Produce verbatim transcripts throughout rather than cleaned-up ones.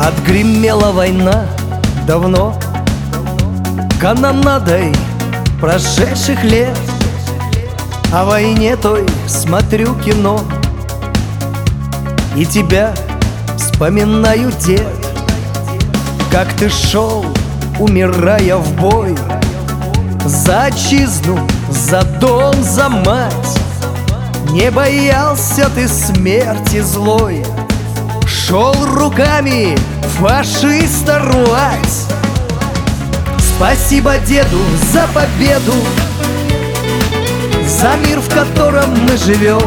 Отгремела война давно канонадой прошедших лет. О войне той смотрю кино и тебя вспоминаю, дед. Как ты шел, умирая в бой, за отчизну, за дом, за мать. Не боялся ты смерти злой, шел руками фашиста рвать. Спасибо деду за победу, за мир, в котором мы живем.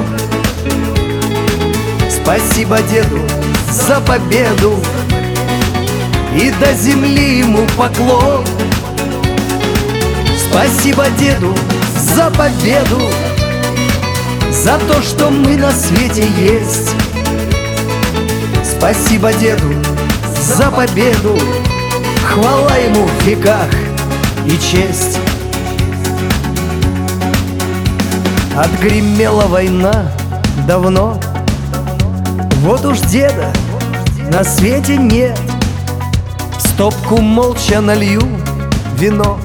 Спасибо деду за победу, и до земли ему поклон. Спасибо деду за победу, за то, что мы на свете есть. Спасибо деду за победу, хвала ему в веках и честь. Отгремела война давно, вот уж деда на свете нет. В стопку молча налью вино,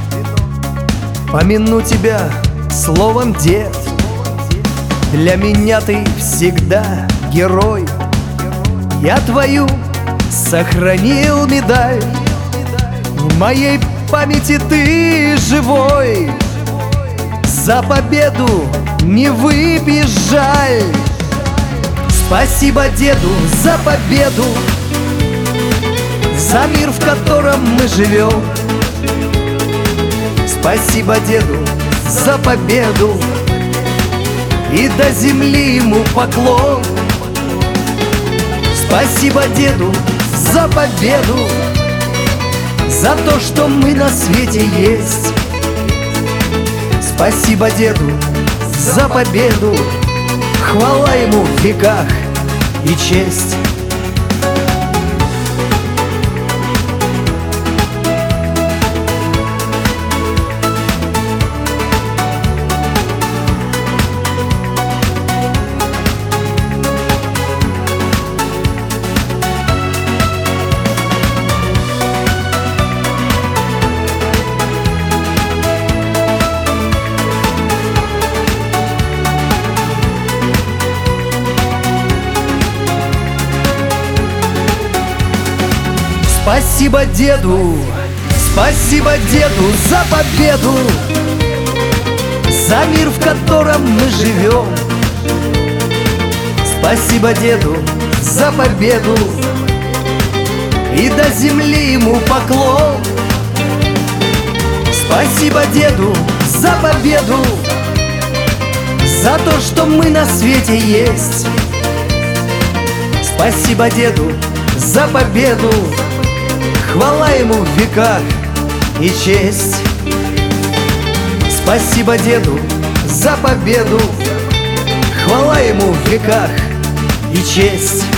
помяну тебя словом, дед. Для меня ты всегда герой, я твою сохранил медаль. В моей памяти ты живой, за победу не выпьешь, жаль. Спасибо деду за победу, за мир, в котором мы живем. Спасибо деду за победу, и до земли ему поклон. Спасибо деду за победу, за то, что мы на свете есть. Спасибо деду за победу, хвала ему в веках и честь. Спасибо деду, спасибо деду за победу, за мир, в котором мы живем. Спасибо деду за победу, и до земли ему поклон. Спасибо деду за победу, за то, что мы на свете есть. Спасибо деду за победу, хвала ему в веках и честь. Спасибо деду за победу, хвала ему в веках и честь.